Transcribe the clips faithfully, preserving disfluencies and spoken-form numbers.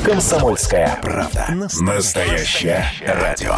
«Комсомольская правда». Настоящее радио.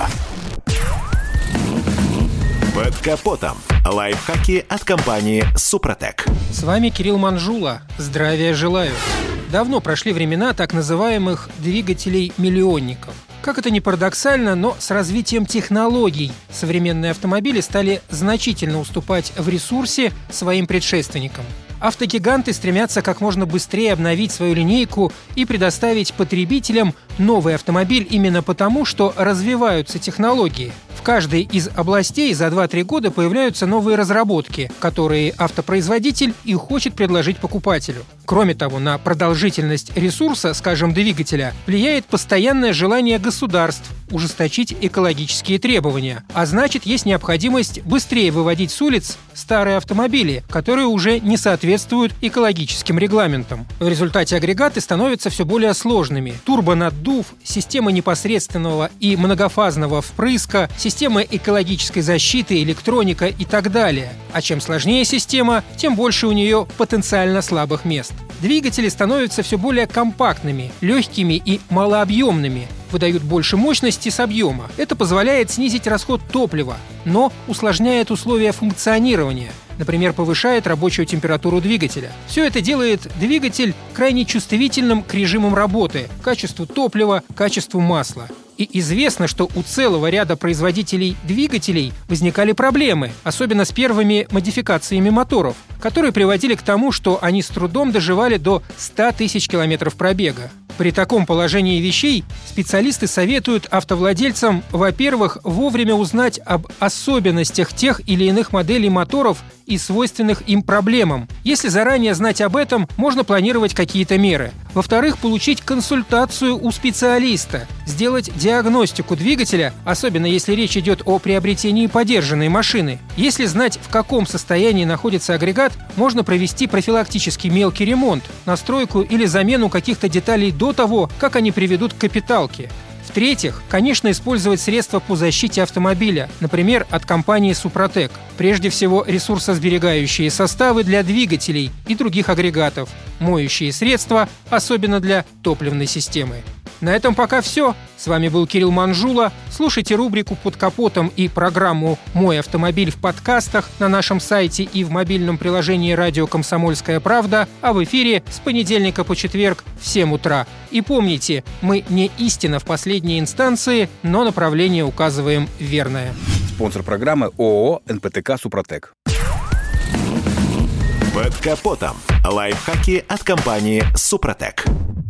Под капотом. Лайфхаки от компании «Супротек». С вами Кирилл Манжула. Здравия желаю. Давно прошли времена так называемых двигателей-миллионников. Как это ни парадоксально, но с развитием технологий современные автомобили стали значительно уступать в ресурсе своим предшественникам. Автогиганты стремятся как можно быстрее обновить свою линейку и предоставить потребителям новый автомобиль именно потому, что развиваются технологии. В каждой из областей за два-три года появляются новые разработки, которые автопроизводитель и хочет предложить покупателю. Кроме того, на продолжительность ресурса, скажем, двигателя, влияет постоянное желание государств ужесточить экологические требования, а значит, есть необходимость быстрее выводить с улиц старые автомобили, которые уже не соответствуют экологическим регламентам. В результате агрегаты становятся все более сложными. Турбонаддув, система непосредственного и многофазного впрыска, система экологической защиты, электроника и так далее. А чем сложнее система, тем больше у нее потенциально слабых мест. Двигатели становятся все более компактными, легкими и малообъемными, выдают больше мощности с объема. Это позволяет снизить расход топлива, но усложняет условия функционирования. Например, повышает рабочую температуру двигателя. Все это делает двигатель крайне чувствительным к режимам работы, качеству топлива, качеству масла. И известно, что у целого ряда производителей двигателей возникали проблемы, особенно с первыми модификациями моторов, которые приводили к тому, что они с трудом доживали до ста тысяч километров пробега. При таком положении вещей специалисты советуют автовладельцам, во-первых, вовремя узнать об особенностях тех или иных моделей моторов и свойственных им проблемам. Если заранее знать об этом, можно планировать какие-то меры. Во-вторых, получить консультацию у специалиста, сделать диагностику двигателя, особенно если речь идет о приобретении подержанной машины. Если знать, в каком состоянии находится агрегат, можно провести профилактический мелкий ремонт, настройку или замену каких-то деталей до того, как они приведут к капиталке. В-третьих, конечно, использовать средства по защите автомобиля, например, от компании «Супротек». Прежде всего, ресурсосберегающие составы для двигателей и других агрегатов, моющие средства, особенно для топливной системы. На этом пока все. С вами был Кирилл Манжула. Слушайте рубрику «Под капотом» и программу «Мой автомобиль» в подкастах на нашем сайте и в мобильном приложении «Радио Комсомольская правда», а в эфире с понедельника по четверг в семь утра. И помните, мы не истина в последней инстанции, но направление указываем верное. Спонсор программы ООО «эн пэ тэ ка Супротек». Под капотом. Лайфхаки от компании «Супротек».